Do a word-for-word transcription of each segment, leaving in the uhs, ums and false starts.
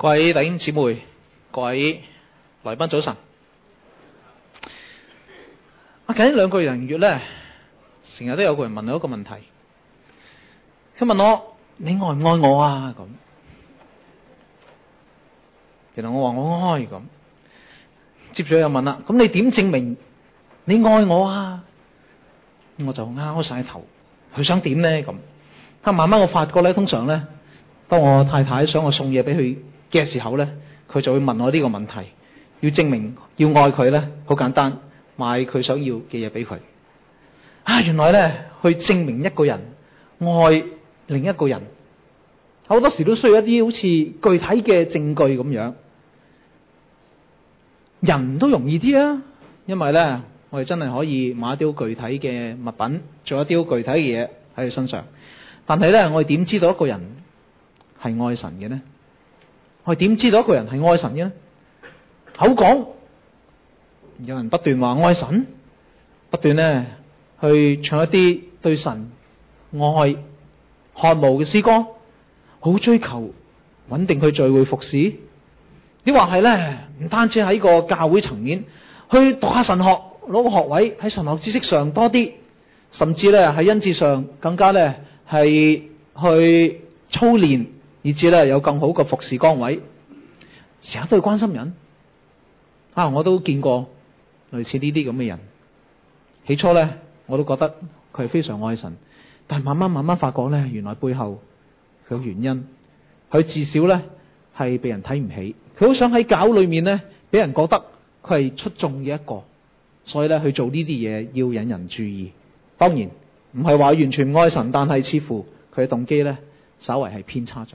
各位弟兄姊妹、各位來賓早晨。啊，近兩個零月咧，成日都有個人問我一個問題，佢問我：你愛唔愛我啊？咁，原來我話我愛咁。接住又問啦，咁你點證明你愛我啊？我就拗晒頭，佢想點咧咁。啊，慢慢我發覺咧，通常咧，當我太太想我送嘢俾佢嘅時候咧，佢就會問我呢個問題。要證明要愛佢咧，好簡單，買佢想要嘅嘢俾佢。啊，原來咧去證明一個人愛另一個人，好多時都需要一啲好似具體嘅證據咁樣。人都容易啲啊，因為咧我哋真係可以買一啲好具體嘅物品，做一啲好具體嘅嘢喺佢身上。但係咧，我哋點知道一個人係愛神嘅呢？我哋點知道一個人係愛神嘅呢？口講，有人不斷話愛神，不斷咧去唱一啲對神愛渴慕嘅詩歌，好追求穩定去聚會服侍。你話係咧，唔單止喺個教會層面去讀下神學，攞個學位喺神學知識上多啲，甚至咧喺恩賜上更加咧係去操練，以至咧有更好嘅服侍崗位，成日都去關心人。啊，我都見過類似呢啲咁嘅人。起初咧，我都覺得佢係非常愛神，但係慢慢慢慢發覺咧，原來背後佢有原因。佢至少咧係被人睇唔起，佢好想喺教裏面咧俾人覺得佢係出眾嘅一個，所以咧去做呢啲嘢要引人注意。當然唔係話完全唔愛神，但係似乎佢嘅動機咧稍為係偏差咗。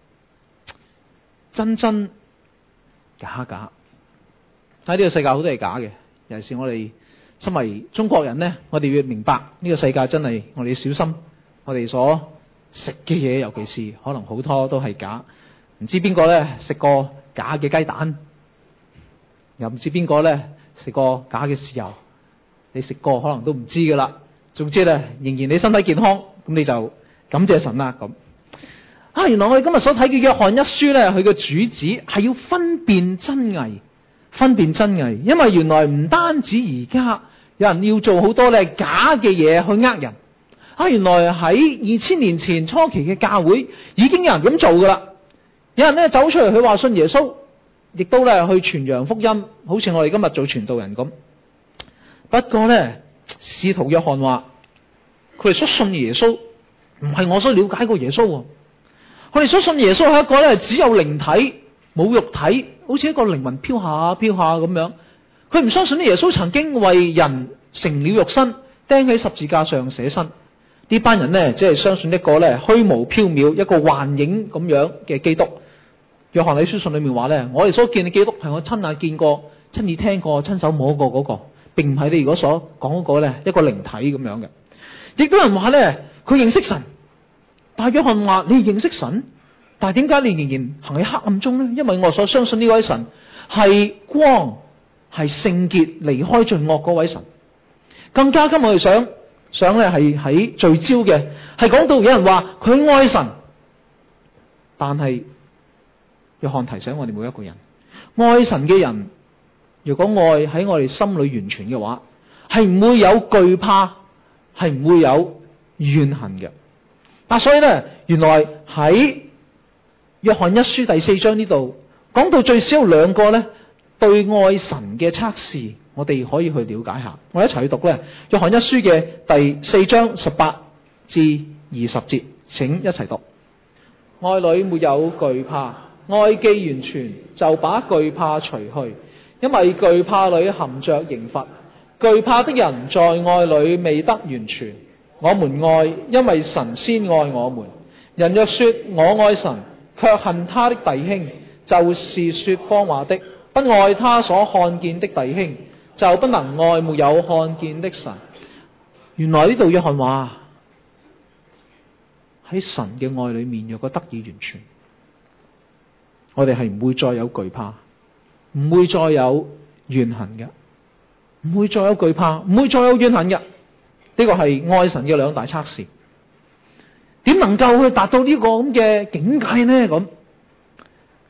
真真假假，喺呢個世界好多係假嘅。尤其是我哋身為中國人咧，我哋要明白呢個世界真係我哋要小心，我哋所食嘅嘢，尤其是可能好多都係假。唔知邊個咧食過假嘅雞蛋，又唔知邊個咧食過假嘅豉油。你食過可能都唔知噶啦。總之咧，仍然你身體健康，咁你就感謝神啦。咁啊，原來我哋今日所睇嘅約翰一書咧，佢嘅主旨係要分辨真偽，分辨真偽。因為原來唔單止而家有人要做好多咧假嘅嘢去呃人。啊，原來喺二千年前初期嘅教會已經有人咁做噶啦。有人咧走出嚟，佢話信耶穌，亦都咧去傳揚福音，好似我哋今日做傳道人咁。不過咧，使徒約翰話，佢哋所信耶穌唔係我所了解過耶穌。佢哋所信耶穌係一個咧只有靈體冇肉體，好似一個靈魂飄下飄下咁樣。佢唔相信啲耶穌曾經為人成了肉身，釘喺十字架上捨身。呢班人呢，只係相信一個咧虛無縹緲、一個幻影咁樣嘅基督。約翰喺書信裏面話咧，我哋所見嘅基督係我親眼見過、親耳聽過、親手摸過嗰個，並唔係你如果所講嗰個咧一個靈體咁樣嘅。亦都有人話咧，佢認識神，但係約翰話你認識神，但係點解你仍然行喺黑暗中呢？因為我所相信呢位神係光，係聖潔、離開罪惡嗰位神。更加今日我哋想想咧係喺聚焦嘅，係講到有人話佢愛神，但係約翰提醒我哋每一個人，愛神嘅人，如果愛喺我哋心裏完全嘅話，係唔會有懼怕，係唔會有怨恨嘅。嗱，所以咧，原來喺約翰一書第四章呢度講到最少有兩個咧對愛神嘅測試，我哋可以去了解下。我哋一齊去讀咧約翰一書嘅第四章十八至二十節，請一齊讀。愛裏沒有懼怕，愛既完全，就把懼怕除去，因為懼怕裏含着刑罰。懼怕的人在愛裏未得完全。我們愛，因為神先愛我們。人若說我愛神，卻恨他的弟兄，就是說謊話的。不愛他所看見的弟兄，就不能愛沒有看見的神。原來呢度約翰話喺神嘅愛裏面，若果得以完全，我哋係唔會再有懼怕，唔會再有怨恨嘅，唔會再有懼怕，唔會再有怨恨嘅。呢個係愛神嘅兩大測試。點能夠去達到呢個咁嘅境界呢？咁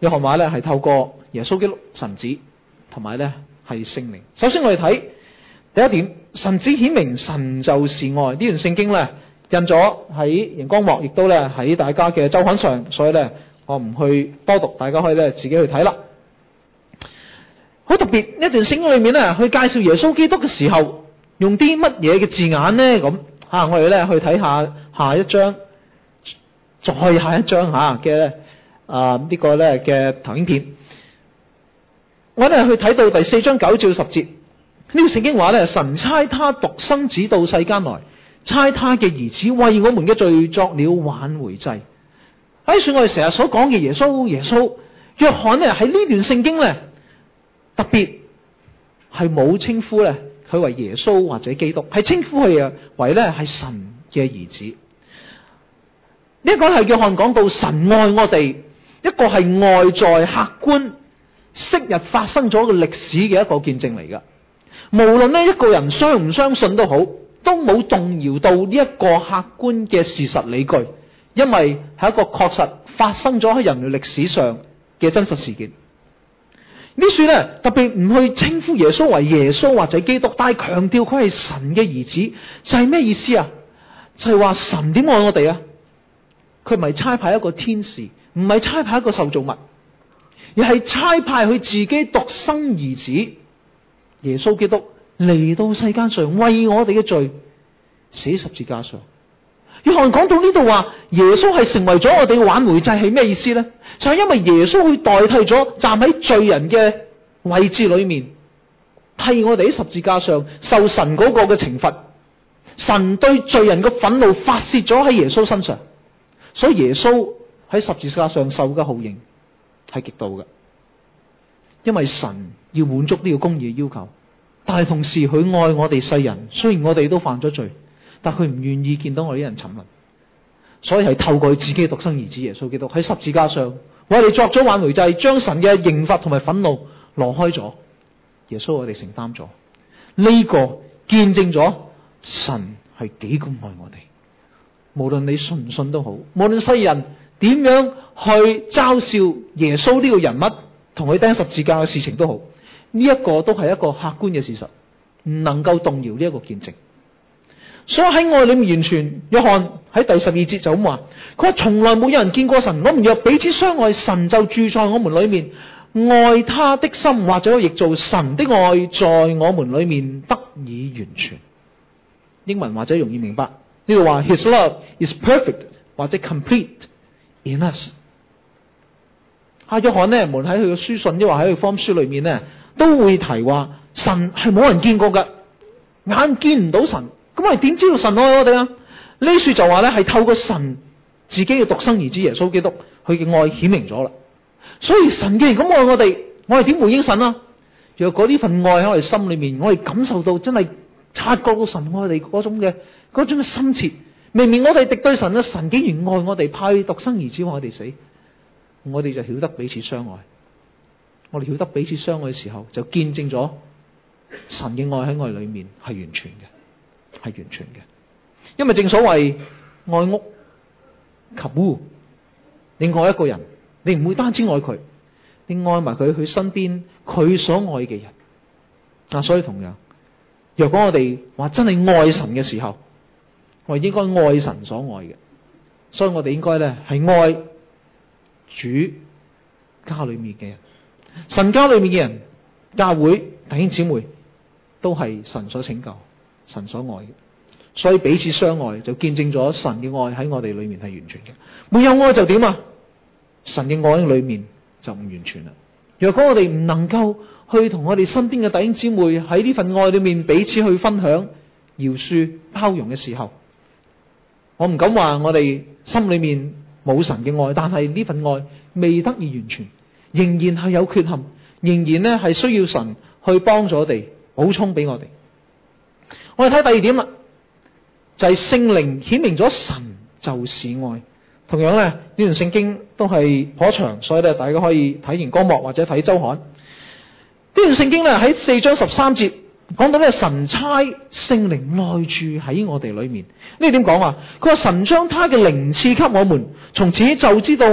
約翰話咧係透過耶穌基督神子同埋咧係聖靈。首先我哋睇第一點，神子顯明神就是愛。呢段聖經咧印咗喺熒光幕，亦都咧喺大家嘅周刊上，所以咧我唔去多讀，大家可以咧自己去睇啦。好特別，呢一段聖經裏面咧去介紹耶穌基督嘅時候，用啲乜嘢嘅字眼咧？咁啊，我哋咧去睇下下一章，再下一章吓嘅啊呢個咧嘅投影片。我哋去睇到第四章九至十節，呢個聖經話咧，神差他獨生子到世間來，差他嘅兒子為我們嘅罪作了挽回祭。喺算我哋成日所講嘅耶穌，耶穌約翰咧喺呢段聖經咧特別係冇稱呼咧佢為耶穌或者基督，係稱呼佢啊為咧係神嘅兒子。呢一個係約翰講到神愛我哋，一個係外在客觀昔日發生咗嘅歷史嘅一個見證嚟噶。無論呢一個人相唔相信都好，都冇動搖到呢一個客觀嘅事實理據，因為係一個確實發生咗喺人類歷史上嘅真實事件。呢書咧特別唔去稱呼耶穌為耶穌或者基督，但係強調佢係神嘅兒子，就係咩意思啊？就係話神點愛我哋啊？佢唔係差派一個天使，唔係差派一個受造物，而係差派佢自己獨生兒子耶穌基督嚟到世間上，為我哋嘅罪死十字架上。約翰講到呢度話耶穌係成為咗我哋嘅挽回祭，係咩意思呢？就係因為耶穌去代替咗站喺罪人嘅位置裏面，替我哋喺十字架上受神嗰個嘅懲罰。神對罪人嘅憤怒發洩咗喺耶穌身上，所以耶穌喺十字架上受嘅酷刑係極度嘅，因為神要滿足呢個公義嘅要求，但係同時佢愛我哋世人，雖然我哋都犯咗罪，但佢唔願意見到我哋啲人沉淪，所以係透過佢自己獨生兒子耶穌基督喺十字架上，我哋作咗挽回祭，將神嘅刑罰同埋憤怒挪開咗。耶穌我哋承擔咗呢個，見證咗神係幾咁愛我哋。無論你信唔信都好，無論世人點樣去嘲笑耶穌呢個人物同佢釘十字架嘅事情都好，呢一個都係一個客觀嘅事實，唔能夠動搖呢一個見證。所以喺愛裏面完全，約翰喺第十二節就咁話，佢話從來冇有人見過神，我們若彼此相愛，神就住在我們裏面，愛他的心或者亦做神的愛在我們裏面得以完全。英文或者容易明白，呢度話 His love is perfect 或者 complete in us。阿約翰呢，無論喺佢嘅書信，抑或喺佢福音書裏面呢，都會提話神係冇人見過㗎，眼見唔到神。咁我哋點知道神愛我哋啊？呢書就話咧係透過神自己嘅獨生兒子耶穌基督，佢嘅愛顯明咗啦。所以神既然咁愛我哋，我哋點回應神啊？若果呢份愛喺我哋心裏面，我哋感受到真係察覺到神愛我哋嗰種嘅嗰種嘅深切。明明我哋敵對神啊，神竟然愛我哋，派獨生兒子為我哋死，我哋就曉得彼此相愛。我哋曉得彼此相愛嘅時候，就見證咗神嘅愛喺我哋裏面係完全嘅。係完全嘅，因為正所謂愛屋及烏，你愛一個人，你唔會單止愛佢，你愛埋佢佢身邊佢所愛嘅人。啊，所以同樣，若果我哋話真係愛神嘅時候，我哋應該愛神所愛嘅，所以我哋應該咧係愛主家裏面嘅人，神家裏面嘅人，教會弟兄姊妹都係神所拯救。神所愛嘅，所以彼此相愛就見證咗神嘅愛喺我哋裏面係完全嘅。沒有愛就點啊？神嘅愛喺裏面就唔完全啦。若果我哋唔能夠去同我哋身邊嘅弟兄姊妹喺呢份愛裏面彼此去分享、饒恕、包容嘅時候，我唔敢話我哋心裏面冇神嘅愛，但係呢份愛未得以完全，仍然係有缺陷，仍然咧係需要神去幫助我哋補充俾我哋。我哋睇第二點啦，就係聖靈顯明咗神就是愛。同樣咧，呢段聖經都係頗長，所以咧大家可以睇熒光幕或者睇周刊。呢段聖經咧喺四章十三節講到咧，神差聖靈內住喺我哋裏面。呢點講啊？佢話神將他嘅靈賜給我們，從此就知道我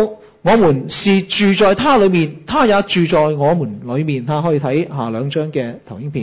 我們是住在他裏面，他也住在我們裏面。他可以睇下兩張嘅投影片。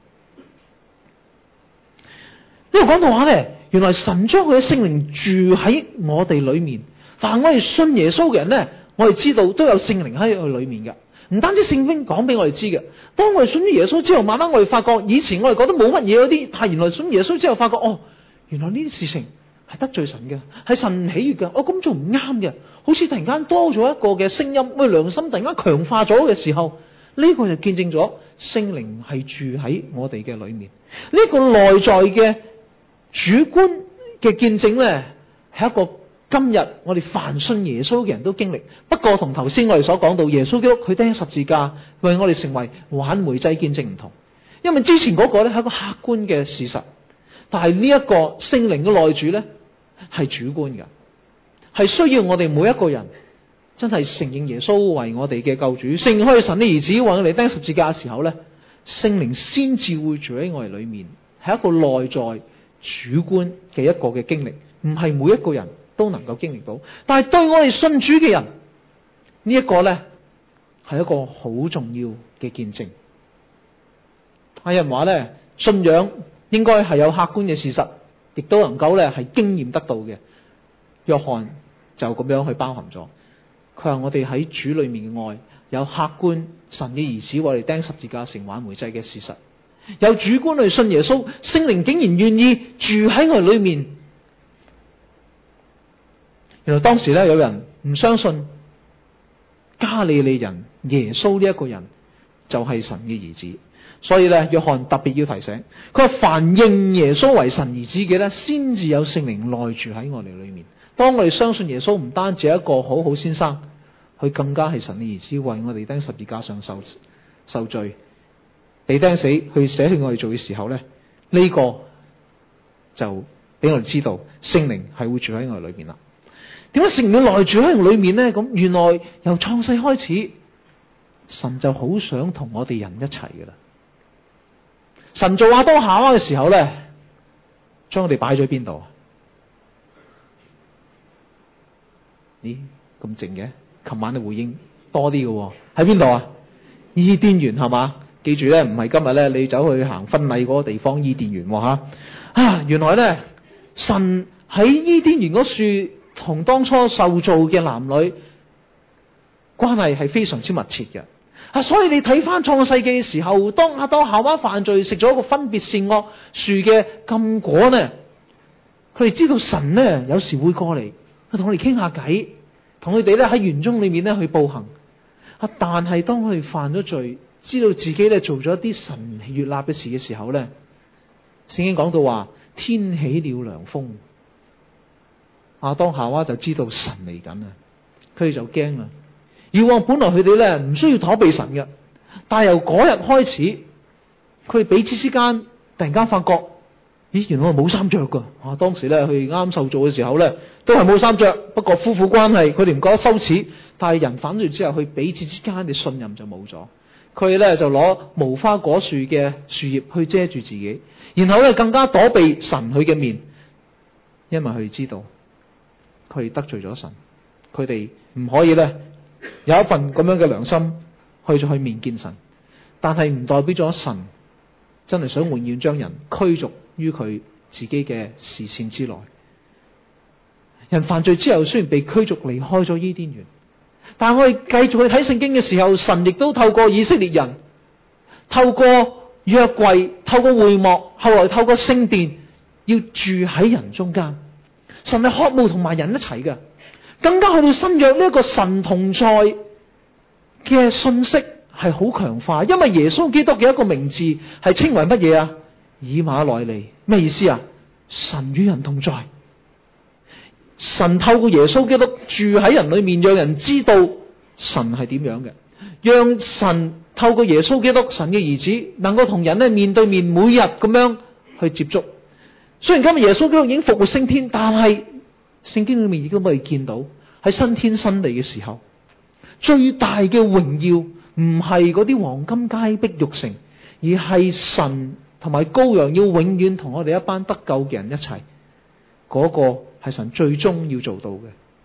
呢度講到話咧，原來神將佢嘅聖靈住喺我哋裏面。但係我哋信耶穌嘅人咧，我哋知道都有聖靈喺佢裏面嘅。唔單止聖經講俾我哋知嘅，當我哋信咗耶穌之後，慢慢我哋發覺，以前我哋覺得冇乜嘢嗰啲，但係原來信耶穌之後發覺，哦，原來呢啲事情係得罪神嘅，係神唔喜悅嘅，我咁做唔啱嘅，好似突然間多咗一個嘅聲音，喂，良心突然間強化咗嘅時候，呢、這個就見證咗聖靈係住喺我哋嘅裏面。呢、這個內在嘅主觀嘅見證咧，係一個今日我哋凡信耶穌嘅人都經歷。不過同頭先我哋所講到耶穌基督佢釘十字架為我哋成為挽回祭見證唔同，因為之前嗰個咧係一個客觀嘅事實，但係呢一個聖靈嘅內住咧係主觀嘅，係需要我哋每一個人真係承認耶穌為我哋嘅救主，承認佢係神嘅兒子，為我哋釘十字架嘅時候咧，聖靈先至會住喺我哋裏面，係一個內在主觀嘅一個嘅經歷，唔係每一個人都能夠經歷到。但係對我哋信主嘅人，呢一個咧係一個好重要嘅見證。有人話咧，信仰應該係有客觀嘅事實，亦都能夠咧係經驗得到嘅。約翰就咁樣去包含咗，佢話我哋喺主裏面嘅愛有客觀神嘅兒子為我哋釘十字架成挽回祭嘅事實，有主觀去信耶穌，聖靈竟然願意住喺我哋裏面。原來當時咧有人唔相信加利利人耶穌呢一個人就係神嘅兒子，所以咧約翰特別要提醒，佢話凡認耶穌為神兒子嘅咧，先至有聖靈內住喺我哋裏面。當我哋相信耶穌唔單止係一個好好先生，佢更加係神嘅兒子，為我哋釘十字架上受受罪，被釘死，去捨去我哋做嘅時候咧，呢、這個就俾我哋知道聖靈係會住喺我哋裏面啦。點解聖靈內住喺我裏面咧？咁原來由創世開始，神就好想同我哋人一齊噶啦。神做亞當夏娃嘅時候咧，將我哋擺咗喺邊度啊？咦，咁靜嘅？琴晚嘅回應多啲嘅，喺邊度啊？伊甸園係嘛？記住咧，唔係今日咧你走去行婚禮嗰個地方伊甸園吓啊！原來咧神喺伊甸園嗰樹同當初受造嘅男女關係係非常之密切嘅啊！所以你睇翻創世記嘅時候，當亞當夏娃犯罪食咗一個分別善惡樹嘅禁果呢，佢哋知道神呢有時會過嚟同我哋傾下偈，同佢哋咧喺園中裏面咧去步行啊！但係當佢哋犯咗罪，知道自己咧做咗一啲神悅納嘅事嘅時候咧，聖經講到話天起了涼風，亞當夏娃就知道神嚟緊啊，佢哋就驚啦。以往本來佢哋咧唔需要躲避神嘅，但係由嗰日開始，佢哋彼此之間突然間發覺，咦，原來我冇衫着噶啊！當時咧佢哋啱受造嘅時候咧，都係冇衫着，不過夫婦關係佢哋唔覺得羞恥，但係人犯罪之後，佢彼此之間嘅信任就冇咗。佢哋咧就攞無花果樹嘅樹葉去遮住自己，然後咧更加躲避神佢嘅面，因為佢哋知道佢哋得罪咗神，佢哋唔可以咧有一份咁樣嘅良心去咗去面見神。但係唔代表咗神真係想永遠將人驅逐於佢自己嘅視線之內。人犯罪之後雖然被驅逐離開咗伊甸園，但係我哋繼續去睇聖經嘅時候，神亦都透過以色列人，透過約櫃，透過會幕，後來透過聖殿，要住喺人中間。神係渴慕同埋人一齊嘅，更加去到新約呢一個神同在嘅信息係好強化，因為耶穌基督嘅一個名字係稱為乜嘢啊？以馬內利，咩意思啊？神與人同在。神透過耶穌基督住喺人裏面，讓人知道神係點樣嘅，讓神透過耶穌基督神嘅兒子能夠同人咧面對面每日咁樣去接觸。雖然今日耶穌基督已經復活升天，但係聖經裏面亦都可以見到喺新天新地嘅時候，最大嘅榮耀唔係嗰啲黃金街碧玉城，而係神同埋羔羊要永遠同我哋一班得救嘅人一齊，嗰個係神最終要做到嘅。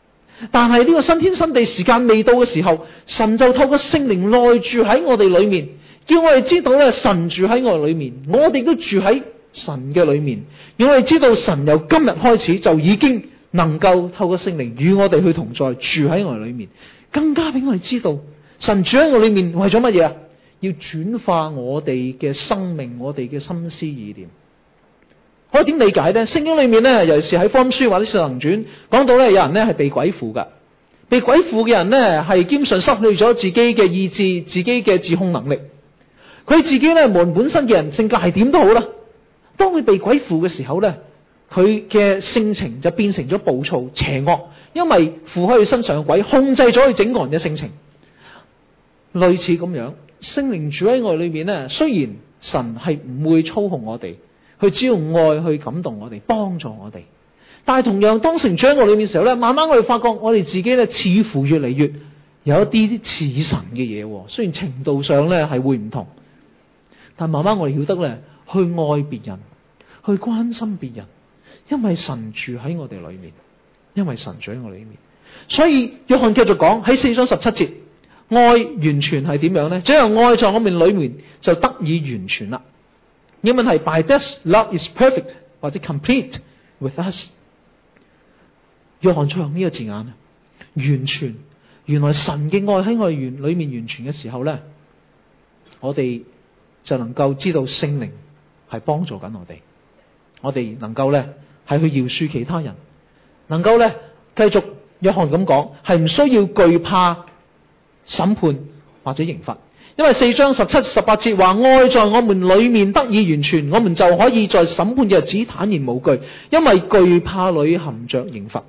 但係呢個新天新地時間未到嘅時候，神就透過聖靈內住喺我哋裏面，叫我哋知道咧，神住喺我哋裏面，我哋都住喺神嘅裏面，讓我哋知道神由今日開始就已經能夠透過聖靈與我哋去同在，住喺我哋裏面，更加俾我哋知道神住喺我裏面為咗乜嘢啊？要轉化我哋嘅生命，我哋嘅心思意念。可以點理解呢？聖經裏面呢，尤其是喺福音書或者使徒行傳講到呢，有人呢係被鬼附噶，被鬼附嘅人呢係基本上失去咗自己嘅意志、自己嘅自控能力。佢自己呢，無論本身嘅人性格係點都好啦，當佢被鬼附嘅時候呢，佢嘅性情就變成咗暴躁、邪惡，因為附喺佢身上嘅鬼控制咗佢整個人嘅性情。類似咁樣，聖靈住喺我哋裏面呢，雖然神係唔會操控我哋。佢只用愛去感動我哋，幫助我哋。但係同樣，當聖靈住喺我裏面嘅時候咧，慢慢我哋發覺我哋自己咧，似乎越嚟越有一啲似神嘅嘢。雖然程度上咧係會唔同，但慢慢我哋曉得咧去愛別人，去關心別人，因為神住喺我哋裏面，因為神住喺我哋裏面。所以約翰繼續講喺四章十七節，愛完全係點樣咧？只有愛在我們裏面就得以完全啦。英文係 By this love is perfect 或者 complete with us。約翰再用呢個字眼，完全。原來神嘅愛喺我哋裏面完全嘅時候咧，我哋就能夠知道聖靈係幫助緊我哋，我哋能夠咧係去饒恕其他人，能夠咧繼續約翰咁講，係唔需要懼怕審判或者刑罰。因為四章十七、十八節話，愛在我們裏面得以完全，我們就可以在審判嘅日子坦然無懼，因為懼怕裏含着刑罰。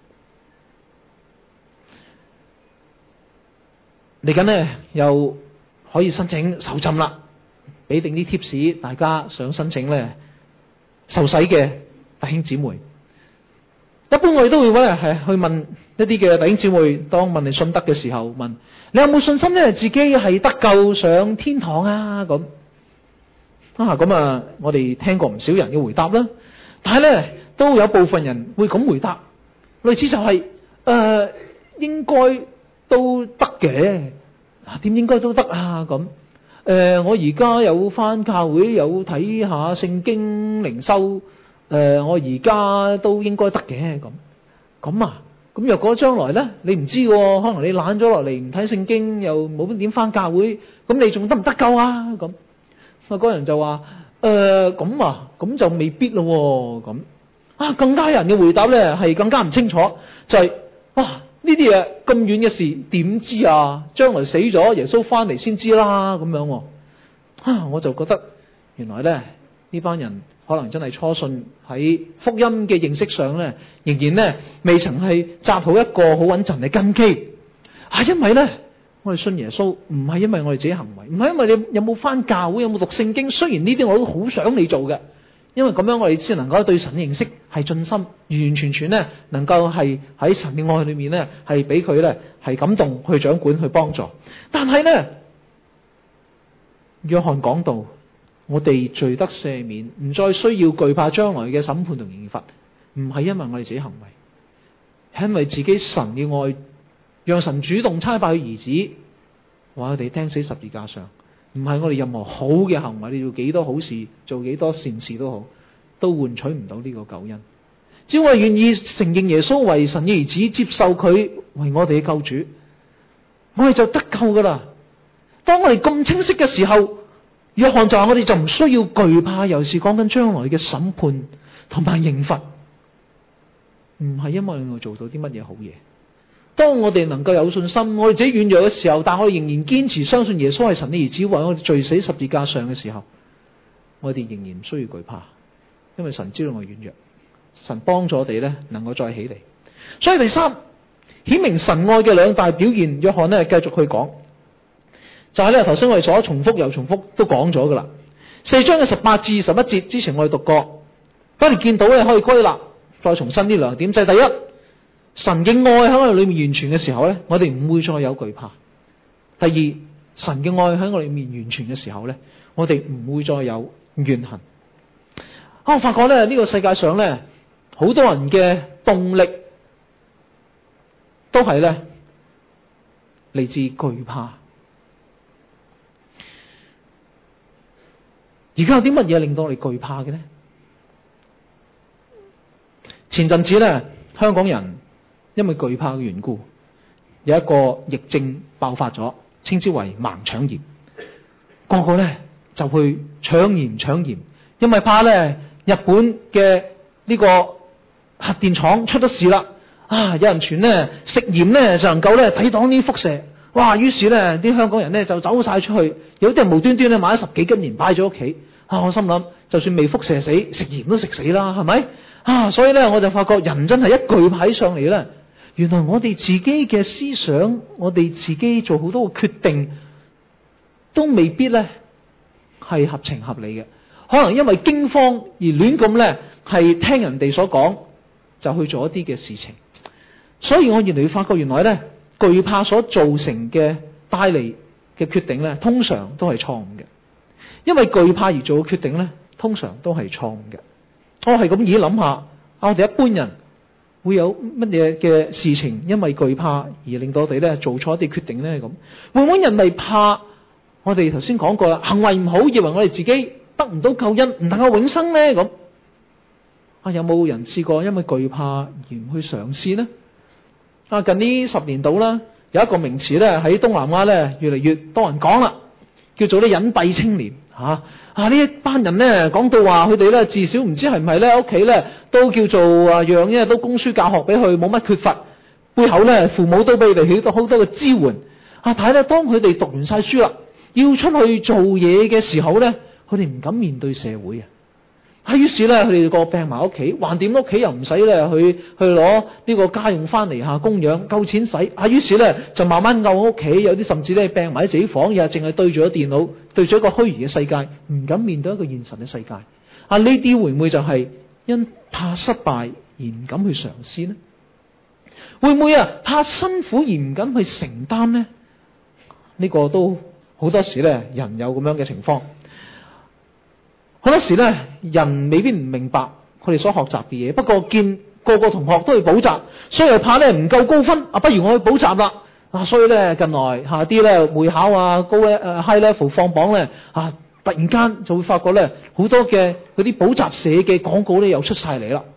嚟緊呢，又可以申請受浸啦，俾定啲 tips， 大家想申請咧受洗嘅弟兄姊妹。一般我哋都會咧係去問一啲嘅弟兄姊妹，當問你信德嘅時候，問你有冇信心咧自己係得救上天堂啊？咁啊咁啊，我哋聽過唔少人嘅回答啦，但係咧都有部分人會咁回答，類似就係、是、誒、呃、應該都得嘅，啊點應該都得啊？咁誒、呃、我而家有返教會，有睇下聖經靈修。誒、呃，我而家都應該得嘅，咁咁啊，咁若果將來咧，你唔知嘅，可能你懶咗落嚟唔睇聖經，又冇點返教會，咁你仲得唔得救啊？咁啊，嗰人就話誒，咁、呃、啊，咁就未必咯，咁啊，更加人嘅回答咧係更加唔清楚，就係、是、哇呢啲嘢咁遠嘅事點知啊？將來死咗耶穌翻嚟先知啦，咁樣啊，我就覺得原來咧呢班人。可能真係初信喺福音嘅認識上咧，仍然咧未曾係紮好一個好穩陣嘅根基。係因為咧，我哋信耶穌唔係因為我哋自己行為，唔係因為你有冇返教會，有冇讀聖經。雖然呢啲我都好想你做嘅，因為咁樣我哋先能夠對神嘅認識係盡心，完完全全咧能夠係喺神嘅愛裏面咧係俾佢咧係感動去掌管去幫助。但係咧，約翰講到。我哋罪得赦免，唔再需要懼怕將來嘅審判同刑罰，唔係因為我哋自己行為，係因為自己神嘅愛，讓神主動差派佢兒子，話我哋釘死十字架上，唔係我哋任何好嘅行為，你做幾多好事，做幾多善事都好，都換取唔到呢個救恩。只要我哋願意承認耶穌為神嘅兒子，接受佢為我哋嘅救主，我哋就得救噶啦。當我哋咁清晰嘅時候，約翰就話我哋就唔需要懼怕，尤其是講緊將來嘅審判同埋刑罰，唔係因為我哋做到啲乜嘢好嘢。當我哋能夠有信心，我哋自己軟弱嘅時候，但我哋仍然堅持相信耶穌係神嘅兒子，為我哋罪死十字架上嘅時候，我哋仍然唔需要懼怕，因為神知道我哋軟弱，神幫助我哋咧能夠再起嚟。所以第三，顯明神愛嘅兩大表現，約翰咧繼續去講。就係咧，頭先我哋所重複又重複都講咗噶啦。四章嘅十八至十一節之前我哋讀過，我哋見到咧可以歸納，再重申呢兩點。就係第一，神嘅愛喺我哋裏面完全嘅時候咧，我哋唔會再有懼怕。第二，神嘅愛喺我哋裏面完全嘅時候咧，我哋唔會再有怨恨。啊，我發覺咧呢個世界上咧，好多人嘅動力都係咧嚟自懼怕。而家有啲乜嘢令到我哋懼怕嘅呢？前陣子咧，香港人因為懼怕嘅緣故，有一個疫症爆發咗，稱之為盲腸炎。個個咧就去搶鹽搶鹽，因為怕咧日本嘅呢個核電廠出咗事啦。啊，有人傳咧食鹽咧就能夠咧抵擋呢啲輻射。哇！於是咧啲香港人咧就走晒出去，有啲人無端端咧買咗十幾斤鹽擺咗屋企。啊！我心諗，就算未輻射死，食鹽都食死啦，係咪？啊！所以咧我就發覺人真係一懼怕起上嚟咧，原來我哋自己嘅思想，我哋自己做好多個決定，都未必咧係合情合理嘅。可能因為驚慌而亂咁咧係聽人哋所講，就去做一啲嘅事情。所以我越嚟越發覺，原來咧懼怕所造成嘅帶嚟嘅決定咧，通常都係錯誤嘅。因為懼怕而做嘅決定咧，通常都係錯誤嘅。我係咁而諗下，我哋一般人會有乜嘢嘅事情，因為懼怕而令到我哋咧做錯一啲決定咧？咁會唔會人為怕？我哋頭先講過啦，行為唔好，以為我哋自己得唔到救恩，唔能夠永生咧？咁啊，有冇人試過因為懼怕而唔去嘗試呢？啊，近呢十年度啦，有一個名詞咧喺東南亞咧越嚟越多人講啦，叫做咧隱蔽青年。吓啊！呢一班人咧講到話佢哋咧至少唔知係唔係咧屋企咧都叫做啊樣嘢都供書教學俾佢，冇乜缺乏，背後咧父母都俾佢哋起到好多嘅支援啊！但係咧當佢哋讀完晒書啦，要出去做嘢嘅時候咧，佢哋唔敢面對社會啊！啊，於是咧佢哋個病埋屋企，橫掂屋企又唔使咧去去攞呢個家用翻嚟吓供養，夠錢使啊！於是咧就慢慢漚屋企，有啲甚至咧病埋喺自己房，日日淨係對住咗電腦，對住一個虛擬嘅世界，唔敢面對一個現實嘅世界。啊，呢啲會唔會就係因怕失敗而唔敢去嘗試呢？會唔會啊怕辛苦而唔敢去承擔呢？呢個都好多時咧人有咁樣嘅情況。好多時咧，人未必唔明白佢哋所學習嘅嘢，不過見個個同學都去補習，所以又怕咧唔夠高分，啊，不如我去補習啦。啊，所以咧近來下啲咧會考啊高咧誒 high level 放榜咧啊，突然間就會發覺咧好多嘅嗰啲補習社嘅廣告咧又出晒嚟啦，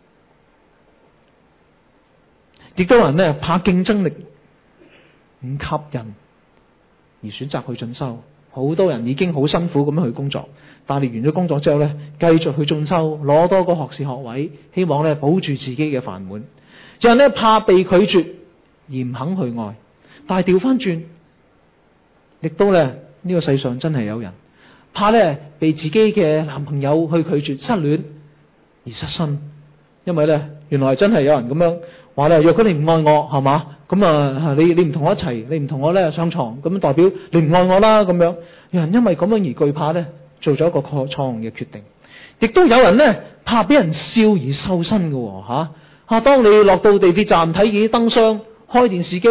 亦都有人咧怕競爭力唔吸引而選擇去進修。好多人已經好辛苦咁樣去工作，但係完咗工作之後咧，繼續去進修，攞多個學士學位，希望咧保住自己嘅飯碗。有人咧怕被拒絕而唔肯去愛，但係調翻轉，亦都咧呢個世上真係有人怕咧被自己嘅男朋友去拒絕，失戀而失身，因為咧原來真係有人咁樣話咧，若果你唔愛我，係嘛？咁啊，你你唔同我一齊，你唔同我咧上床，咁代表你唔愛我啦咁樣。有人因為咁樣而懼怕咧，做咗一個錯錯誤嘅決定。亦都有人咧怕俾人笑而瘦身嘅，吓吓。當你落到地鐵站睇見啲燈箱，開電視機，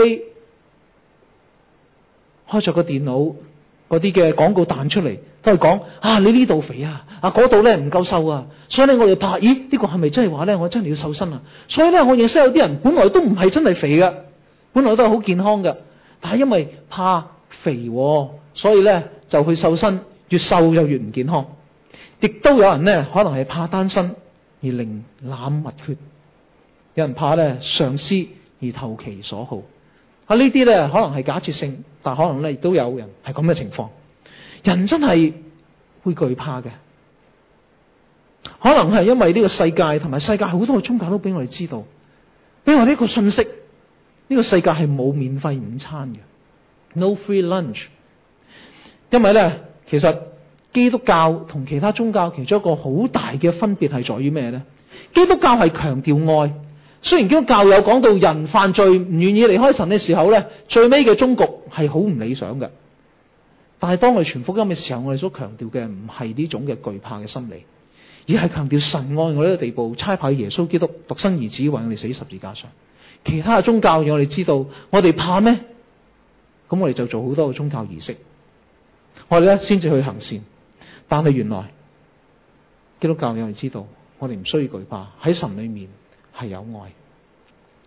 開咗個電腦，嗰啲嘅廣告彈出嚟，都係講啊你呢度肥啊，啊嗰度咧唔夠瘦啊。所以咧我哋怕，咦呢個係咪真係話咧我真係要瘦身啊？所以咧我認識有啲人本來都唔係真係肥嘅。本來都係好健康嘅，但係因為怕肥，所以咧就去瘦身，越瘦就越唔健康。亦都有人咧可能係怕單身而寧濫勿缺，有人怕咧上司而投其所好。啊呢啲咧可能係假設性，但可能咧亦都有人係咁嘅情況。人真係會懼怕嘅，可能係因為呢個世界同埋世界好多嘅宗教都俾我哋知道，俾我哋一個信息。呢個世界係冇免費午餐嘅 ，no free lunch。因為咧，其實基督教同其他宗教其中一個好大嘅分別係在於咩咧？基督教係強調愛，雖然基督教有講到人犯罪唔願意離開神嘅時候咧，最尾嘅終局係好唔理想嘅。但係當我哋傳福音嘅時候，我哋所強調嘅唔係呢種嘅懼怕嘅心理，而係強調神愛我呢個地步，差派耶穌基督獨生兒子為我哋死十字架上。其他嘅宗教讓我哋知道，我哋怕咩？咁我哋就做好多嘅宗教儀式，我哋咧先至去行善。但係原來基督教讓我哋知道，我哋唔需要懼怕，喺神裏面係有愛。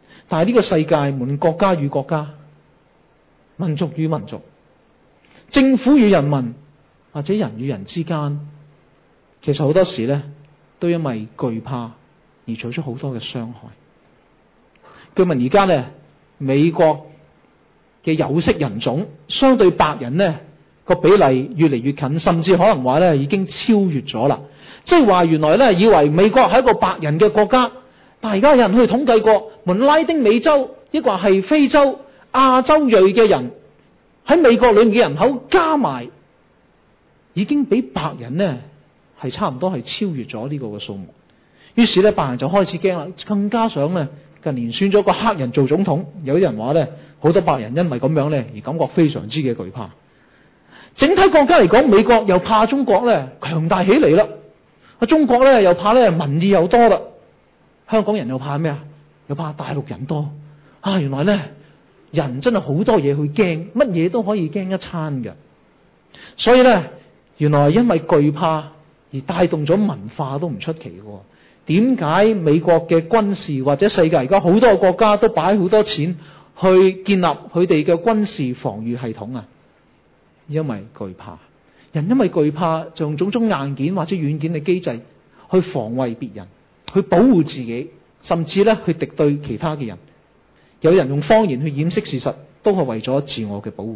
但係呢個世界，無論國家與國家、民族與民族、政府與人民，或者人與人之間，其實好多時咧，都因為懼怕而做出好多嘅傷害。據聞而家咧，美國嘅有色人種相對白人咧個比例越嚟越近，甚至可能話咧已經超越咗啦。即係話原來咧以為美國係一個白人嘅國家，但係而家有人去統計過，無論拉丁美洲抑或係非洲、亞洲裔嘅人喺美國裏面嘅人口加埋，已經比白人咧係差唔多係超越咗呢個嘅數目。於是咧白人就開始驚啦，更加想咧近年選咗個黑人做總統。有啲人話咧，好多白人因為咁樣咧而感覺非常之嘅懼怕。整體國家嚟講，美國又怕中國咧強大起嚟啦，啊中國咧又怕咧民意又多啦，香港人又怕咩啊？又怕大陸人多啊！原來咧人真係好多嘢去驚，乜嘢都可以驚一餐嘅。所以咧，原來因為懼怕而帶動咗文化都唔出奇嘅。點解美國嘅軍事或者世界而家好多個國家都擺好多錢去建立佢哋嘅軍事防禦系統啊？因為懼怕，人因為懼怕就用種種硬件或者軟件嘅機制去防衛別人，去保護自己，甚至咧去敵對其他嘅人。有人用謊言去掩飾事實，都係為咗自我嘅保護。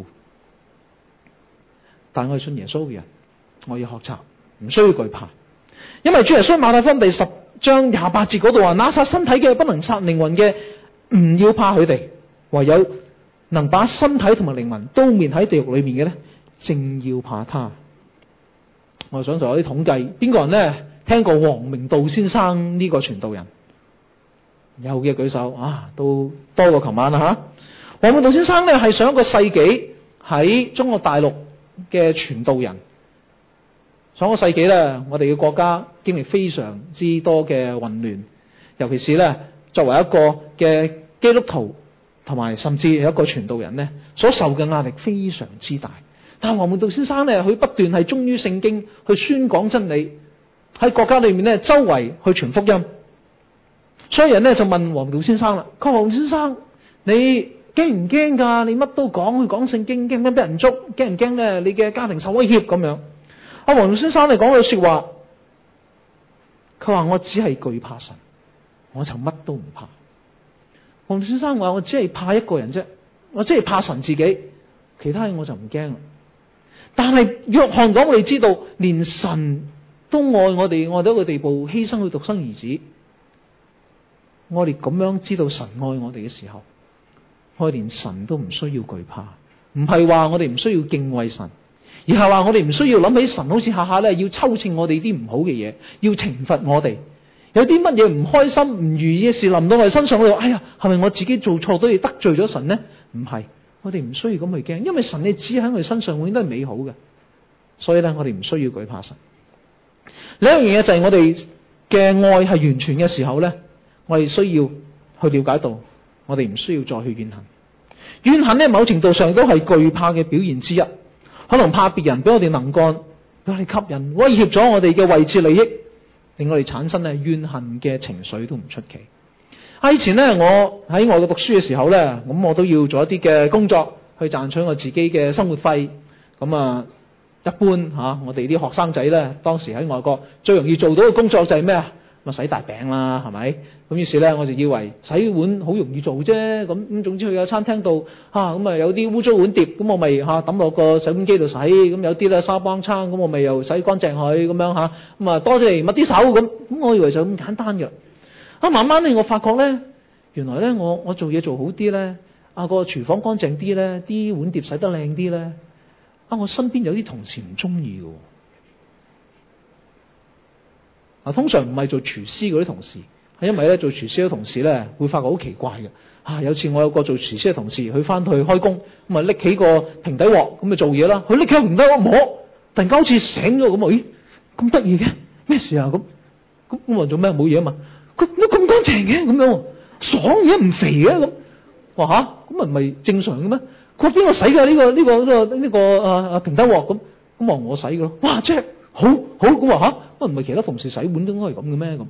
但我係信耶穌嘅人，我要學習唔需要懼怕，因為主耶穌馬太福音第十章廿八節嗰度話：那殺身體嘅不能殺靈魂嘅，唔要怕佢哋；唯有能把身體同埋靈魂都滅喺地獄裏面嘅咧，正要怕他。我想做一啲統計，邊個人咧聽過王明道先生呢個傳道人？有嘅舉手啊，都多過琴晚啦吓。王明道先生咧係上一個世紀喺中國大陸嘅傳道人。上個世紀咧，我哋嘅國家經歷非常之多嘅混亂，尤其是咧作為一個嘅基督徒同埋甚至係一個傳道人咧，所受嘅壓力非常之大。但係王明道先生咧，佢不斷係忠於聖經，去宣講真理，喺國家裏面咧周圍去傳福音。所以人咧就問王明道先生啦：佢話王先生，你驚唔驚㗎？你乜都講，去講聖經，驚唔驚俾人捉？驚唔驚咧？你嘅家庭受威脅咁樣？阿王先生你講句說話，佢話我只係懼怕神，我就乜都唔怕。王先生話我只係怕一個人啫，我只係怕神自己，其他嘢我就唔驚。但係約翰講我哋知道，連神都愛我哋，愛到一個地步，犧牲佢獨生兒子。我哋咁樣知道神愛我哋嘅時候，我哋連神都唔需要懼怕。唔係話我哋唔需要敬畏神，而係話我哋唔需要諗起神好似下下咧要抽秤我哋啲唔好嘅嘢，要懲罰我哋。有啲乜嘢唔開心、唔如意嘅事臨到我哋身上，我哋話：哎呀，係咪我自己做錯咗嘢得罪咗神呢？唔係，我哋唔需要咁去驚，因為神嘅旨喺我哋身上永遠都係美好嘅。所以咧，我哋唔需要懼怕神。另一樣嘢就係我哋嘅愛係完全嘅時候咧，我哋需要去了解到，我哋唔需要再去怨恨。怨恨咧，某程度上都係懼怕嘅表現之一。可能怕別人比我哋能幹，比我哋吸引，威脅咗我哋嘅位置利益，令我哋產生咧怨恨嘅情緒都唔出奇。啊，以前咧我喺外國讀書嘅時候咧，咁我都要做一啲嘅工作去賺取我自己嘅生活費。咁啊，一般吓、啊、我哋啲學生仔咧，當時喺外國最容易做到嘅工作就係咩啊？咁啊洗大餅啦，係咪？咁於是咧我就以為洗碗好容易做啫。咁咁總之去個餐廳度嚇，咁啊有啲污糟碗碟，咁我咪嚇抌落個洗碗機度洗。咁有啲咧沙邦餐，咁我咪又洗乾淨佢咁樣嚇。咁啊多謝嚟抹啲手咁。咁我以為就咁簡單嘅。啊慢慢咧我發覺咧，原來咧我我做嘢做好啲咧，啊個廚房乾淨啲咧，啲碗碟洗得靚啲咧，啊我身邊有啲同事唔中意嘅。啊，通常唔係做廚師嗰啲同事，係因為咧做廚師嘅同事咧會發覺好奇怪嘅。啊，有次我有個做廚師嘅同事，佢翻去開工，咁啊拎起個平底鑊咁就做嘢啦。佢拎起個平底鑊摸，突然間好似醒咗咁，咦咁得意嘅咩事啊？咁咁咁話做咩？冇嘢啊嘛。佢都咁乾淨嘅咁樣，爽嘢唔肥嘅咁。話吓咁啊唔係正常嘅咩？佢話邊個洗㗎呢個呢個呢個呢個啊啊平底鑊咁？咁話我洗㗎咯。哇，即係好好咁話吓，唔係其他同事洗碗都應該係咁嘅咩咁？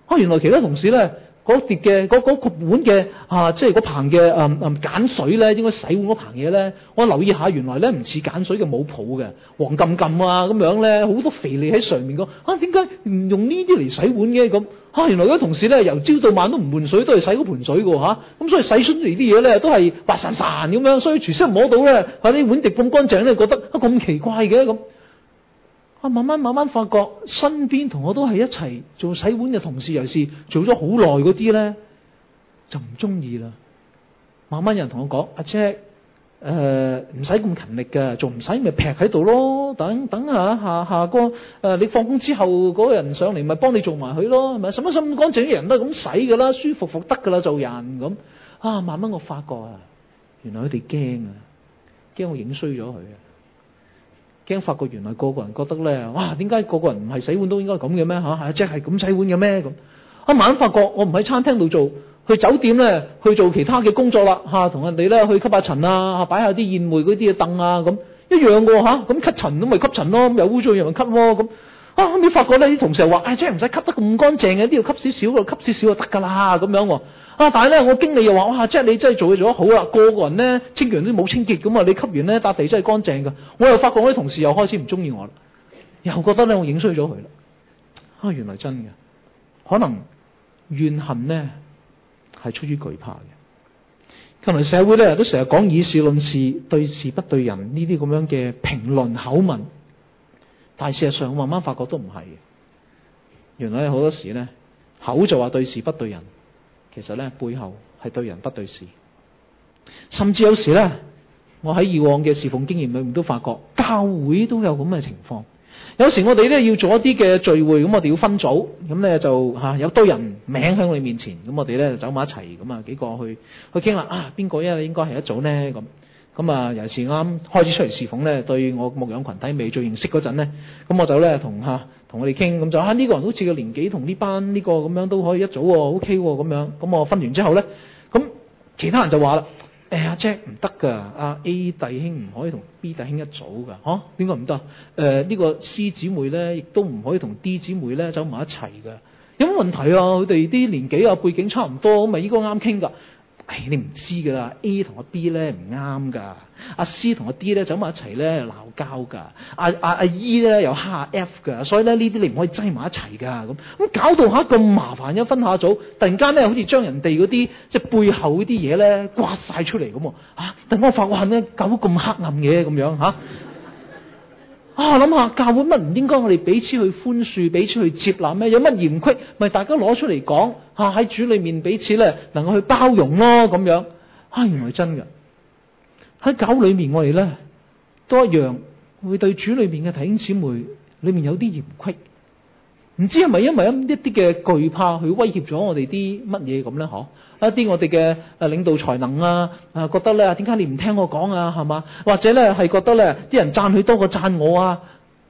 啊，原來其他同事咧嗰碟嘅嗰嗰個碗嘅啊，即係嗰棚嘅誒誒鹼水咧，應該洗碗嗰棚嘢咧，我留意下原來咧唔似鹼水嘅冇泡嘅，黃冚冚啊咁樣咧，好多肥膩喺上面個。啊，點解唔用呢啲嚟洗碗嘅咁？啊，原來嗰啲同事咧由朝到晚都唔換水，都係洗嗰盆水嘅嚇。咁所以洗出嚟啲嘢咧都係白潺潺咁樣，所以廚師摸到咧，啊啲碗碟咁乾淨咧，覺得啊咁奇怪嘅咁。啊，慢慢慢慢發覺身邊同我都係一齊做洗碗嘅同事，尤其是做咗好耐嗰啲咧，就唔中意啦。慢慢有人同我講：阿 Jack，誒唔使咁勤力嘅，仲唔使咪劈喺度咯。等等下下下個誒、呃、你放工之後嗰個人上嚟，咪幫你做埋佢咯，係咪？使乜使咁乾淨？啲人都係咁洗㗎啦，舒服服得㗎啦，做人咁。啊，慢慢我發覺啊，原來佢哋驚啊，驚我影衰咗佢啊。驚發覺原來個個人覺得咧，哇！點解個個人唔係洗碗都應該咁嘅咩？嚇、啊，即係咁洗碗嘅咩？咁啊，慢慢發覺我唔喺餐廳度做，去酒店咧去做其他嘅工作啦嚇，同、啊、人哋咧去吸下塵啊，擺下啲宴會嗰啲嘅凳啊咁一樣嘅嚇，咁吸塵咁咪吸塵咯，咁又污糟又咪吸咯咁啊！後尾發覺咧啲同事話：唉、哎，即係唔使吸得咁乾淨嘅，呢度吸少少，吸少少就得㗎啦咁樣喎。啊！但係咧，我經理又話：哇！即係你真係做嘢做得好啦，個個人咧清完都冇清潔咁啊！你吸完咧笪地真係乾淨㗎。我又發覺我啲同事又開始唔中意我啦，又覺得咧我影衰咗佢啦。啊！原來真嘅，可能怨恨咧係出於懼怕嘅。近來社會咧都成日講以事論事，對事不對人呢啲咁樣嘅評論口吻，但係事實上我慢慢發覺都唔係嘅。原來好多時咧口就話對事不對人。其實咧，背後係對人不對事，甚至有時咧，我喺以往嘅侍奉經驗裏面都發覺，教會都有咁嘅情況。有時我哋咧要做一啲嘅聚會，咁我哋要分組，咁咧就嚇、啊、有堆人名喺我哋面前，咁我哋咧就走埋一齊，咁啊幾個去去傾啦。啊，邊個咧應該係一組咧？咁咁啊，尤其是啱開始出嚟侍奉咧，對我牧養群體未最認識嗰陣咧，咁我就咧同嚇。同我哋傾，咁就啊呢、這個人好似個年紀同呢班呢個咁樣都可以一組喎 ，OK 喎咁樣。咁我分完之後咧，咁其他人就話啦：誒阿 Jack 唔得㗎，阿 A 弟兄唔可以同 B 弟兄一組㗎，嚇邊個唔得？誒、呃、呢、這個 C 姊妹咧，亦都唔可以同 D 姊妹咧走埋一齊㗎。有乜問題啊？佢哋啲年紀啊背景差唔多，咁咪應該啱傾㗎。唉，你唔知㗎啦 ，A 同阿 B 咧唔啱㗎，阿 C 同阿 D 咧走埋一齊咧鬧交㗎，阿阿阿 E 咧又蝦 F 㗎，所以咧呢啲你唔可以擠埋一齊㗎，咁咁搞到下咁麻煩一分下組，突然間咧好似將人哋嗰啲即係背後嗰啲嘢咧刮晒出嚟咁喎，嚇！突然間我發覺咧搞到咁黑暗嘅咁樣嚇。啊！諗下教會乜唔應該我哋彼此去寬恕、彼此去接納咩？有乜嫌隙咪大家攞出嚟講嚇，喺主裏面彼此咧能夠去包容咯咁樣。啊！原來真嘅喺教裏面我哋咧都一樣會對主裏面嘅弟兄姊妹裏面有啲嫌隙，唔知係咪因為一啲嘅懼怕去威脅咗我哋啲乜嘢咁咧？嗬！一啲我哋嘅誒領導才能啊，啊覺得咧點解你唔聽我講啊？係嘛？或者咧係覺得咧啲人讚佢多過讚我啊？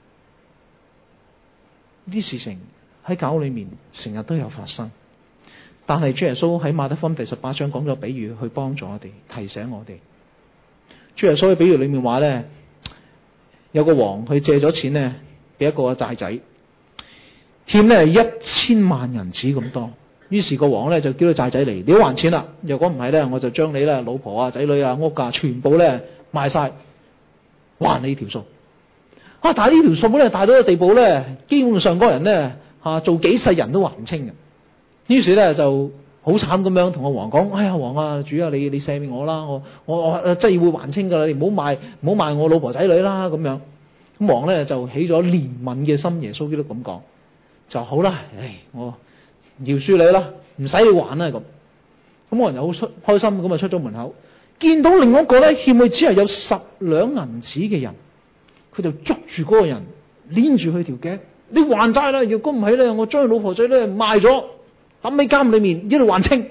呢啲事情喺教會裏面成日都有發生，但係主耶穌喺馬太福音第十八章講咗比喻去幫助我哋，提醒我哋。主耶穌喺比喻裏面話咧，有個王佢借咗錢咧俾一個債仔，欠咧一千萬銀子咁多。於是個王咧就叫佢債仔嚟，你要還錢啦。若果唔係咧，我就將你咧老婆啊、仔女啊、屋啊全部咧賣晒，還你條數。啊！但係呢條數咧大到個地步咧，基本上嗰個人咧嚇、啊、做幾世人都還唔清嘅。於是咧就好慘咁樣同個王講：哎呀，王啊，主啊，你你赦免我啦，我我我真係會還清㗎啦，你唔好賣唔好賣我老婆仔女啦咁樣。咁王咧就起咗憐憫嘅心，耶穌基督咁講就好啦。唉，我饒恕你啦，唔使你還啦咁。咁我人就好出開心咁啊出咗門口，見到另外一個咧欠佢只係有十兩銀子嘅人，佢就捉住嗰個人，鏈住佢條頸，你還債啦！如果唔係咧，我將佢老婆仔咧賣咗，抌喺監裏面，一路還清。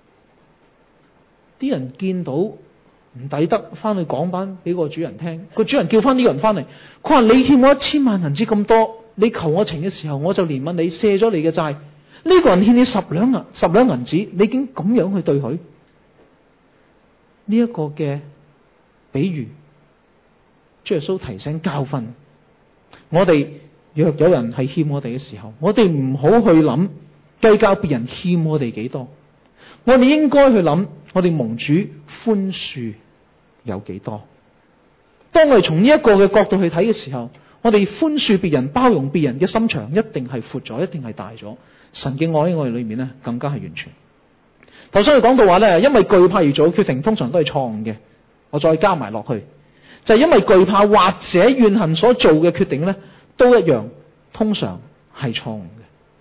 啲人見到唔抵得，翻去講翻俾個主人聽，個主人叫翻呢個人翻嚟，佢話你欠我一千萬銀子咁多，你求我情嘅時候，我就憐憫你，卸咗你嘅債。呢個人欠你十兩銀十兩銀子，你已經咁樣去對佢，呢一個嘅比喻，主耶穌提醒教訓我哋，若有人係欠我哋嘅時候，我哋唔好去諗計較別人欠我哋幾多。我哋應該去諗，我哋蒙主寬恕有幾多。當我哋從呢一個嘅角度去睇嘅時候，我哋寬恕別人、包容別人嘅心腸一定係闊咗，一定係大咗。神嘅愛喺我哋裏面咧，更加係完全。頭先我講到話咧，因為懼怕而做嘅決定，通常都係錯誤嘅。我再加埋落去，就係因為懼怕或者怨恨所做嘅決定咧，都一樣，通常係錯誤嘅。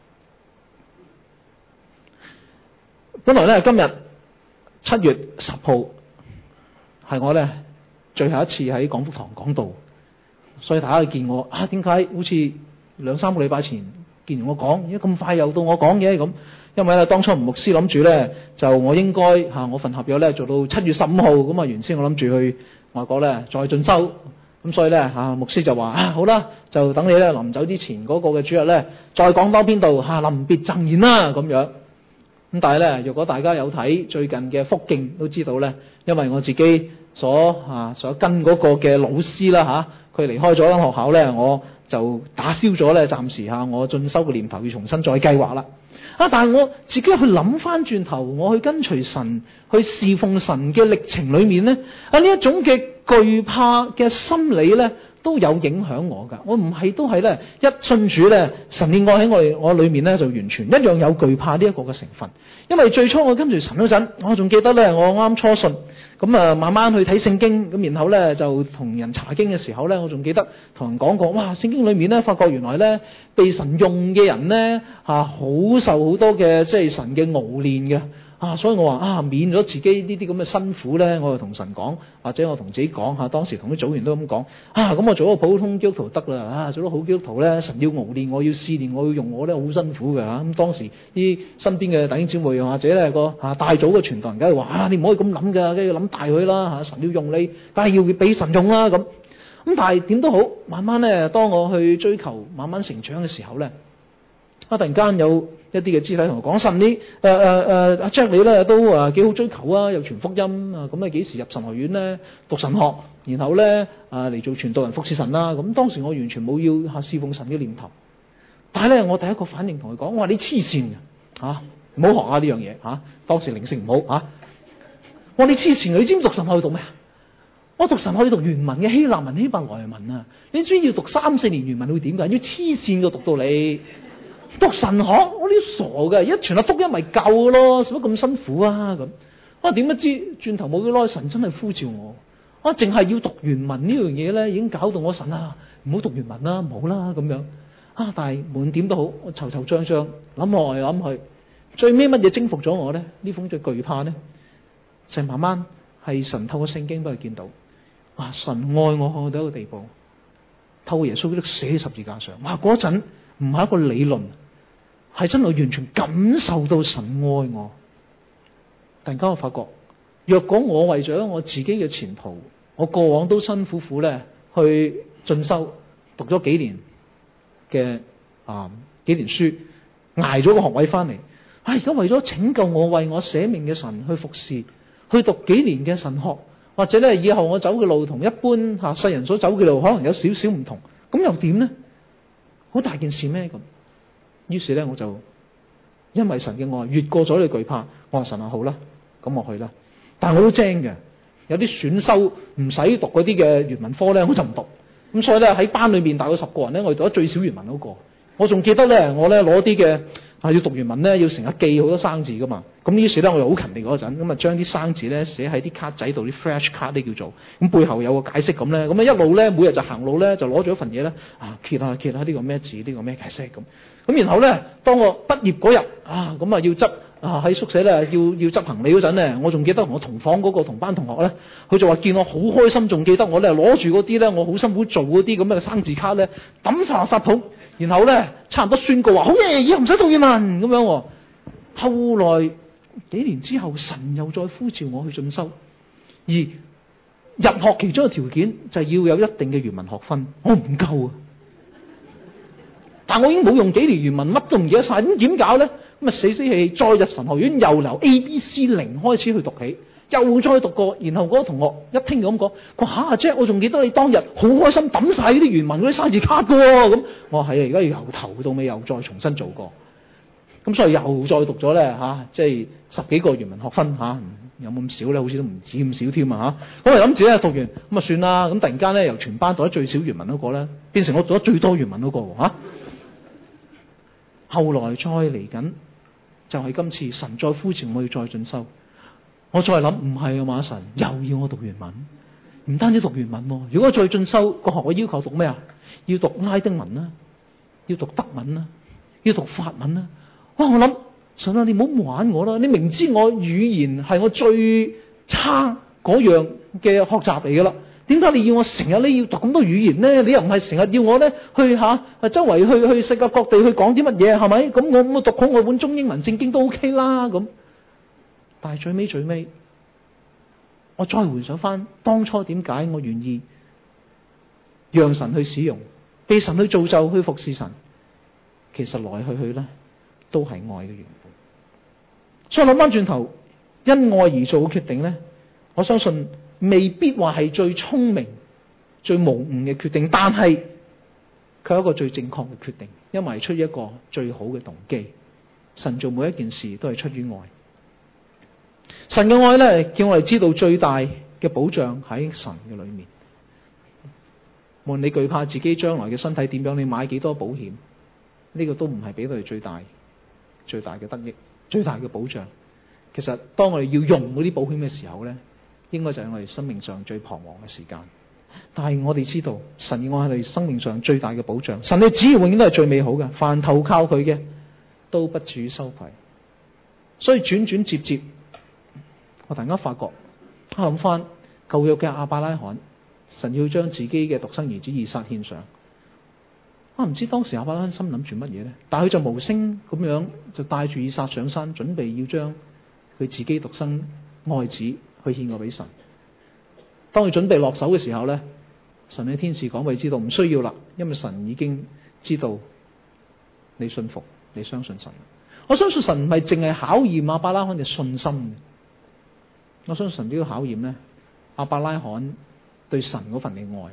本來咧今日七月十號係我咧最後一次喺廣福堂講道，所以大家見我啊，點解好似兩三個禮拜前見完我講，而家咁快又到我講嘅咁？因為咧當初吳牧師諗住咧，就我應該嚇、啊、我份合約咧做到七月十五號咁啊，原先我諗住去外國咧再進修，咁所以咧嚇、啊、牧師就話啊好啦，就等你咧臨走之前嗰個嘅主日咧再講多篇道嚇，臨別贈言啦咁樣。咁但係咧，如果大家有睇最近嘅福敬，都知道咧，因為我自己所啊所跟嗰個嘅老師啦嚇，佢、啊、離開咗間學校咧，我就打消咗咧，暫時嚇我進修嘅念頭，要重新再計劃啦。啊！但係我自己去諗翻轉頭，我去跟隨神、去侍奉神嘅歷程裏面咧，啊呢一種嘅懼怕嘅心理咧，都有影響我噶。我唔係都係咧一信主咧，神嘅愛喺我哋我裏面咧就完全一樣有懼怕呢一個嘅成分。因為最初我跟隨神嗰陣，我仲記得咧，我啱初信，咁啊慢慢去睇聖經，咁然後咧就同人查經嘅時候咧，我仲記得同人講過，哇！聖經裏面咧發覺原來咧被神用嘅人咧嚇好受好多嘅即係神嘅熬練嘅。啊，所以我話啊，免咗自己呢啲咁嘅辛苦咧，我就同神講，或者我同自己講嚇，當時同啲組員都咁講，啊，咁我做一個普通基督徒得啦，啊，做得好基督徒咧，神要熬練我，要試煉我，要用我咧，好辛苦嘅嚇。咁、啊、當時啲身邊嘅弟兄姊妹或者咧個嚇大組嘅傳道人梗係話，啊，你唔可以咁諗㗎，梗係要諗大佢啦嚇，神要用你，梗係要俾神用啦咁。咁、啊、但係點都好，慢慢咧，當我去追求慢慢成長嘅時候咧，啊，突然間有一啲嘅肢體同我講，神你誒誒誒阿 Jack 你咧都誒幾好追求啊，又傳福音啊，咁你幾時入神學院咧讀神學，然後咧啊嚟做傳道人服侍神啦。咁當時我完全冇要嚇侍奉神嘅念頭，但係咧我第一個反應同佢講，我話你黐線嘅嚇，唔好學下呢樣嘢嚇。當時靈性唔好嚇，我話你黐線嘅，你知唔知讀神學去讀咩啊？我讀神學要讀原文嘅希臘文、希伯來文啊，你知唔知要讀三四年原文會點㗎？要黐線嘅讀到你。讀神學，我呢啲傻嘅，一傳下福音咪夠咯，使乜咁辛苦啊咁？我點不知轉頭冇幾耐，神真係呼召我，我淨係要讀原文呢樣嘢咧，已經搞到我神啊，唔好讀原文啦，唔好啦咁樣啊！但係無論點都好，我惆惆悵悵諗來諗去，最尾乜嘢征服咗我咧？呢種嘅懼怕咧，就係慢慢係神透過聖經俾佢見到，哇！神愛我到一個地步，透過耶穌基督死喺十字架上，哇！嗰陣唔係一個理論。係真係完全感受到神愛我。突然間我發覺，若果我為咗我自己嘅前途，我過往都辛苦苦咧去進修，讀咗幾年嘅啊幾年書，捱咗個學位翻嚟，啊而家為咗拯救我為我捨命嘅神去服侍，去讀幾年嘅神學，或者咧以後我走嘅路同一般嚇世人所走嘅路可能有少少唔同，咁又點呢？好大件事咩咁？於是咧，我就因為神嘅愛越過咗你懼怕，我話神啊好啦，咁我去啦。但係我都精嘅，有啲選修唔使讀嗰啲嘅原文科咧，我就唔讀。咁所以咧喺班裏面大概十個人咧，我哋讀得最少原文嗰個。我仲記得咧，我咧攞啲嘅啊要讀原文咧，要成日記好多生字噶嘛。咁於是咧，我就好勤力嗰陣，咁啊將啲生字咧寫喺啲卡仔度，啲 flash 卡呢叫做。咁背後有個解釋咁咧，咁啊一路咧每日就行路咧就攞咗一份嘢咧啊揭下揭下呢個咩字，呢個咩解釋咁。咁然後咧，當我畢業嗰日啊，咁啊要執啊喺宿舍咧要要執行李嗰陣咧，我仲記得同我同房嗰個同班同學咧，佢就話見我好開心，仲記得我咧攞住嗰啲咧我好辛苦做嗰啲咁嘅生字卡咧抌晒垃圾桶，然後咧差唔多宣告話好嘢，以後唔使讀原文咁樣。後來幾年之後，神又再呼召我去進修，而入學其中嘅條件就係要有一定嘅原文學分，我唔夠啊！但我已經冇用幾年原文，乜都唔記得晒，咁點搞咧？咁啊死死氣氣再入神學院，又由 A B C 零開始去讀起，又再讀過。然後嗰個同學一聽咁講，佢話吓，Jack，我仲記得你當日好開心抌晒啲原文嗰啲生字卡噶喎。咁我話係啊，而家要由頭到尾又再重新做過。 咁所以又再讀咗咧嚇，即係十幾個原文學分嚇、啊，有冇咁少咧？好似都唔止咁少添啊嚇！咁我諗住咧讀完咁啊算啦，咁突然間咧由全班讀得最少原文嗰個咧，變成我讀得最多原文嗰個喎嚇。後來再嚟緊就係、是、今次神再呼召我要再進修，我再諗唔係啊嘛，神又要我讀原文，唔單止讀原文喎，如果我再進修個學位要求讀咩啊？要讀拉丁文啦，要讀德文啦，要讀法文啦。哇！我諗神啊，你唔好玩我啦！你明知我語言係我最差嗰樣嘅學習嚟㗎啦，點解你要我成日咧要讀咁多語言咧？你又唔係成日要我咧去嚇啊周圍去去世界各地去講啲乜嘢係咪？咁我我讀好我本中英文聖經都 OK 啦咁。但係最尾最尾，我再回想翻當初點解我願意讓神去使用，被神去造就去服侍神，其實來去去咧都係愛嘅緣故。所以諗翻轉頭，因愛而做嘅決定咧，我相信未必話係最聰明、最無誤嘅決定，但係佢係一個最正確嘅決定，因為出於一個最好嘅動機。神做每一件事都係出於愛。神嘅愛咧，叫我哋知道最大嘅保障喺神嘅裏面。無論你懼怕自己將來嘅身體點樣，你買幾多保險，呢個都唔係俾到你最大、最大嘅得益、最大嘅保障。其實當我哋要用嗰啲保險嘅時候咧，應該就係我哋生命上最彷徨嘅時間。但係我哋知道，神嘅愛係我哋生命上最大嘅保障。神嘅旨意永遠都係最美好嘅，凡投靠佢嘅都不至於羞愧。所以轉轉接接，我突然間發覺，我諗翻舊約嘅亞伯拉罕，神要將自己嘅獨生兒子以撒獻上。我唔知當時亞伯拉罕心諗住乜嘢咧，但係佢就無聲咁樣就帶住以撒上山，準備要將佢自己獨生愛子去獻過俾神。當佢準備落手嘅時候咧，神嘅天使講俾佢知道唔需要啦，因為神已經知道你信服，你相信神。我相信神唔係淨係考驗亞伯拉罕嘅信心，我相信神都要考驗咧亞伯拉罕對神嗰份嘅愛。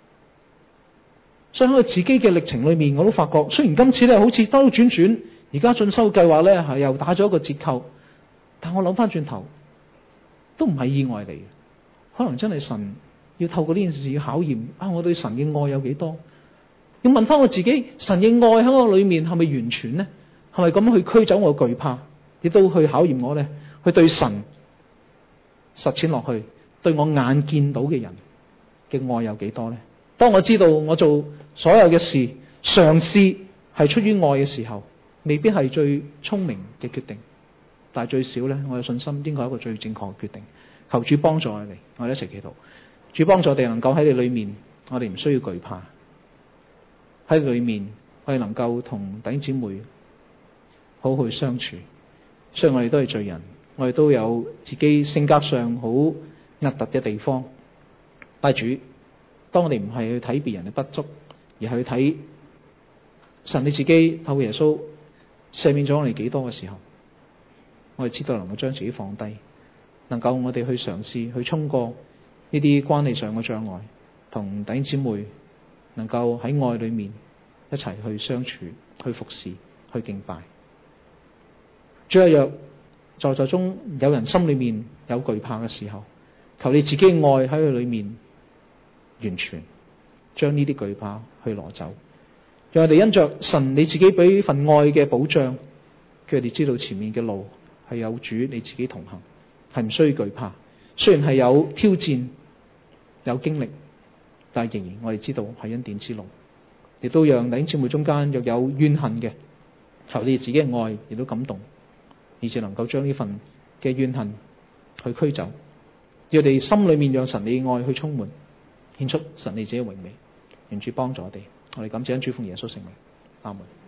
所以喺佢自己嘅歷程裏面，我都發覺，雖然今次咧好似兜轉轉，而家進修計劃咧係又打咗一個折扣，但我諗翻轉頭，都唔係意外嚟嘅。可能真係神要透過呢件事要考驗啊，我對神嘅愛有幾多？要問翻我自己，神嘅愛喺我裏面係咪完全呢？係咪咁樣去驅走我懼怕，亦都去考驗我咧？去對神實踐落去，對我眼見到嘅人嘅愛有幾多咧？當我知道我做所有嘅事嘗試係出於愛嘅時候，未必係最聰明嘅決定，但係最少咧，我有信心應該係一個最正確嘅決定。求主幫助我哋，我哋一齊祈禱。主幫助我哋能夠喺你裏面，我哋唔需要懼怕。喺裏面，我哋能夠同弟兄姊妹好好去相處。雖然我哋都係罪人，我哋都有自己性格上好核突嘅地方。但主，當我哋唔係去睇別人嘅不足，而係去睇神你自己透過耶穌赦免咗我哋幾多嘅時候，我哋知道能夠將自己放低，能夠我哋去嘗試去衝過呢啲關係上嘅障礙，同弟兄姊妹能夠喺愛裏面一齊去相處、去服侍、去敬拜。主啊，若在座中有人心裏面有懼怕嘅時候，求你自己愛喺佢裏面完全將呢啲懼怕去攞走，讓我哋因着神你自己俾份愛嘅保障，叫佢哋知道前面嘅路係有主你自己同行，係唔需要懼怕。雖然係有挑戰、有經歷，但係仍然我哋知道係恩典之路。亦都讓弟兄姊妹中間若有怨恨嘅，求你自己嘅愛亦都感動，而且能夠將呢份嘅怨恨去驅走，要我哋心裏面讓神你嘅愛去充滿，顯出神你自己嘅榮美。願主幫助我哋，我哋感謝主奉耶穌聖名，阿門。